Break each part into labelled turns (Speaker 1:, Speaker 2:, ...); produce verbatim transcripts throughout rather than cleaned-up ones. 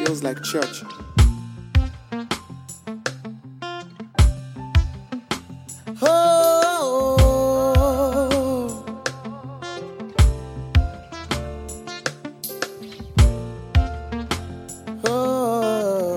Speaker 1: feels like church. Oh, oh,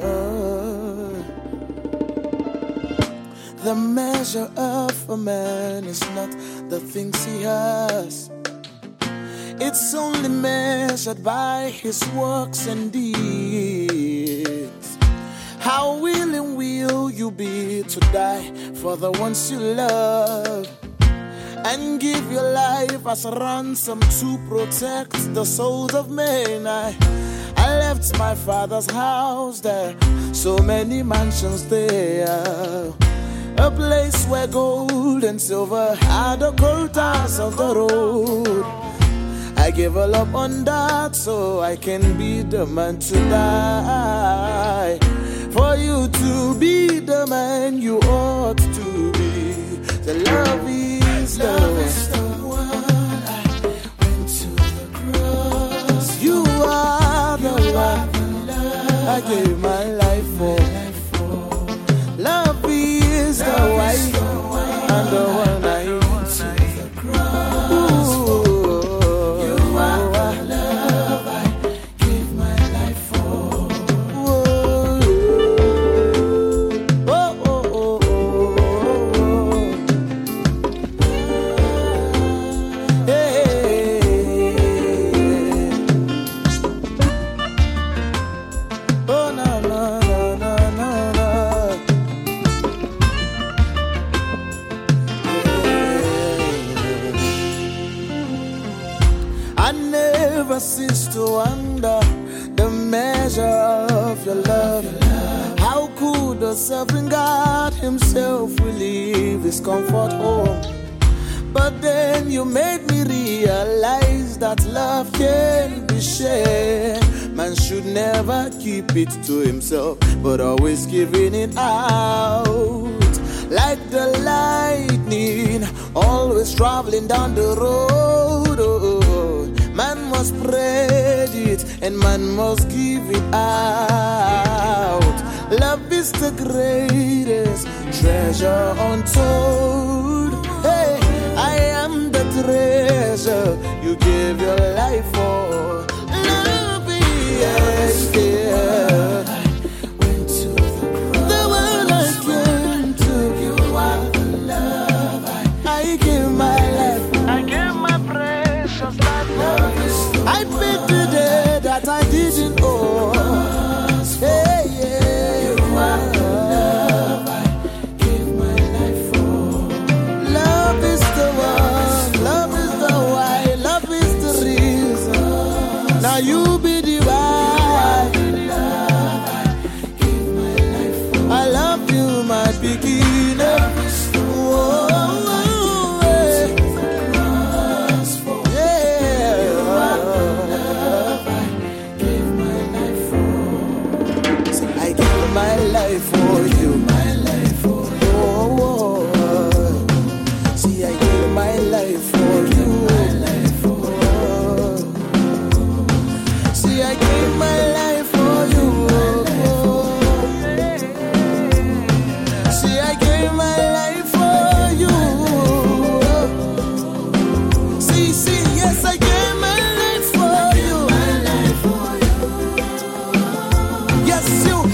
Speaker 1: the measure of a man is not the things he has. It's only measured by his works and deeds. How willing will you be to die for the ones you love and give your life as a ransom to protect the souls of men? I, I left my father's house there, so many mansions there, a place where gold and silver are the quotas of the road. I gave all up on that so I can be the man to die. For you to be the man you ought to be. The love is the love is the one I went to the cross. You are the one I gave my life for. Love is the one and the one I went to the cross. You are the love I gave my life for. I never cease to wonder the measure of your love. How could the sovereign God himself will leave his comfort home? But then you made me realize that love can be shared. Man should never keep it to himself, but always giving it out. Like the lightning, always traveling down the road. Oh, man must spread it, and man must give it out. Love is the greatest treasure untold. Hey, I am the treasure you gave your life for. Love is yeah. I paid the day that I didn't owe. Hey, yeah. You are the love I gave my life for. Love is the one, love is the why, love is the reason. Now you be the why. I love you, my beginner. My life for you, my life for you. Oh, oh, oh. See, I gave my life for you, my life for you. See, I gave my life for you. See, I gave my life for you. See, see, yes, I gave my life for you. My life for you. Yes, you.